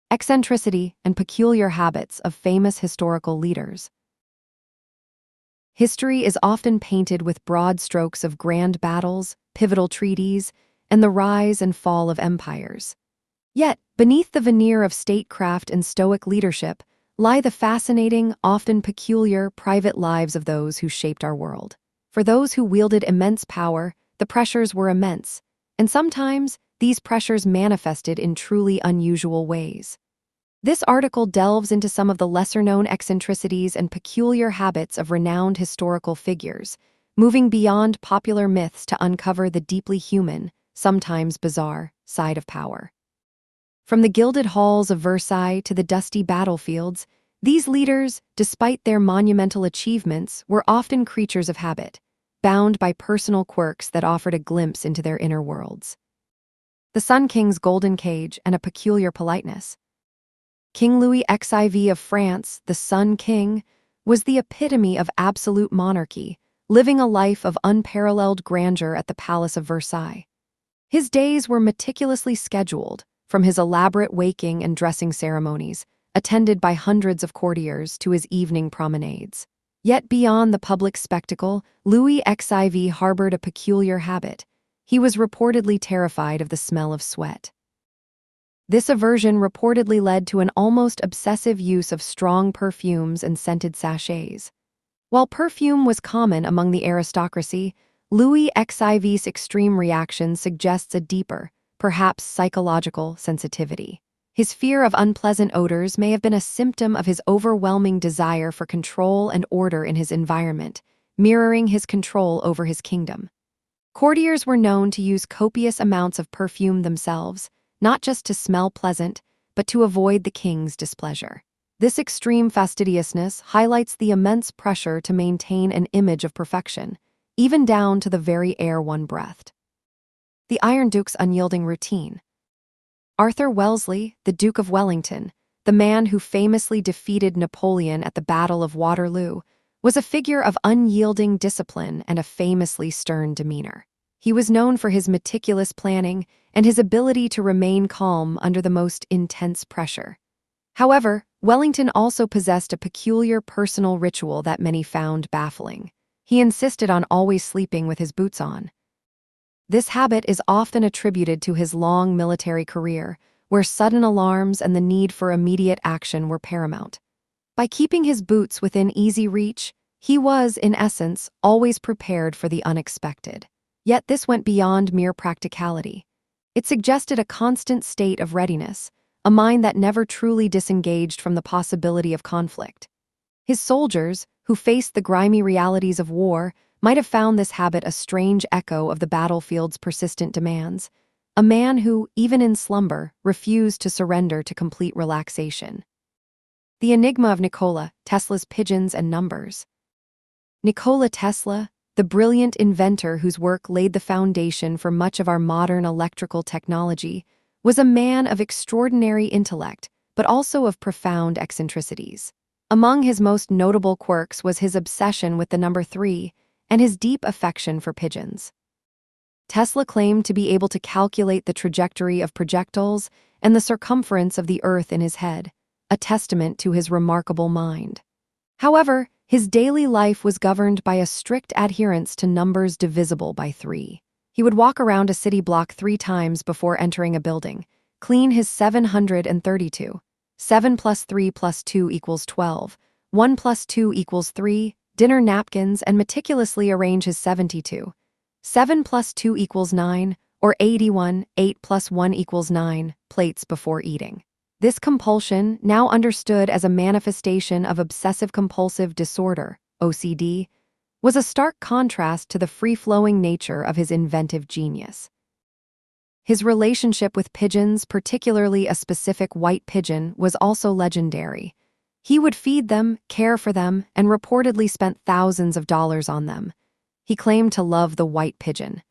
eccentricity, and peculiar habits of famous historical leaders. History is often painted with broad strokes of grand battles, pivotal treaties, and the rise and fall of empires. Yet, beneath the veneer of statecraft and stoic leadership lie the fascinating, often peculiar, private lives of those who shaped our world. For those who wielded immense power, the pressures were immense, and sometimes these pressures manifested in truly unusual ways. This article delves into some of the lesser-known eccentricities and peculiar habits of renowned historical figures, moving beyond popular myths to uncover the deeply human, sometimes bizarre, side of power. From the gilded halls of Versailles to the dusty battlefields, these leaders, despite their monumental achievements, were often creatures of habit, bound by personal quirks that offered a glimpse into their inner worlds. The Sun King's golden cage and a peculiar politeness. King Louis XIV of France, the Sun King, was the epitome of absolute monarchy, living a life of unparalleled grandeur at the Palace of Versailles. His days were meticulously scheduled, from his elaborate waking and dressing ceremonies, attended by hundreds of courtiers, to his evening promenades. Yet beyond the public spectacle, Louis XIV harbored a peculiar habit. He was reportedly terrified of the smell of sweat. This aversion reportedly led to an almost obsessive use of strong perfumes and scented sachets. While perfume was common among the aristocracy, Louis XIV's extreme reaction suggests a deeper, perhaps psychological, sensitivity. His fear of unpleasant odors may have been a symptom of his overwhelming desire for control and order in his environment, mirroring his control over his kingdom. Courtiers were known to use copious amounts of perfume themselves, not just to smell pleasant, but to avoid the king's displeasure. This extreme fastidiousness highlights the immense pressure to maintain an image of perfection, even down to the very air one breathed. The Iron Duke's unyielding routine. Arthur Wellesley, the Duke of Wellington, the man who famously defeated Napoleon at the Battle of Waterloo, was a figure of unyielding discipline and a famously stern demeanor. He was known for his meticulous planning and his ability to remain calm under the most intense pressure. However, Wellington also possessed a peculiar personal ritual that many found baffling. He insisted on always sleeping with his boots on. This habit is often attributed to his long military career, where sudden alarms and the need for immediate action were paramount. By keeping his boots within easy reach, he was, in essence, always prepared for the unexpected. Yet this went beyond mere practicality. It suggested a constant state of readiness, a mind that never truly disengaged from the possibility of conflict. His soldiers, who faced the grimy realities of war, might have found this habit a strange echo of the battlefield's persistent demands, a man who, even in slumber, refused to surrender to complete relaxation. The enigma of Nikola Tesla's pigeons and numbers. Nikola Tesla, the brilliant inventor whose work laid the foundation for much of our modern electrical technology, was a man of extraordinary intellect, but also of profound eccentricities. Among his most notable quirks was his obsession with the number 3 and his deep affection for pigeons. Tesla claimed to be able to calculate the trajectory of projectiles and the circumference of the Earth in his head, a testament to his remarkable mind. However, his daily life was governed by a strict adherence to numbers divisible by 3. He would walk around a city block 3 times before entering a building, clean his 732, 7 plus 3 plus 2 equals 12, 1 plus 2 equals 3, dinner napkins, and meticulously arrange his 72, 7 plus 2 equals 9, or 81, 8 plus 1 equals 9, plates before eating. This compulsion, now understood as a manifestation of obsessive-compulsive disorder, OCD, was a stark contrast to the free-flowing nature of his inventive genius. His relationship with pigeons, particularly a specific white pigeon, was also legendary. He would feed them, care for them, and reportedly spent thousands of dollars on them. He claimed to love the white pigeon,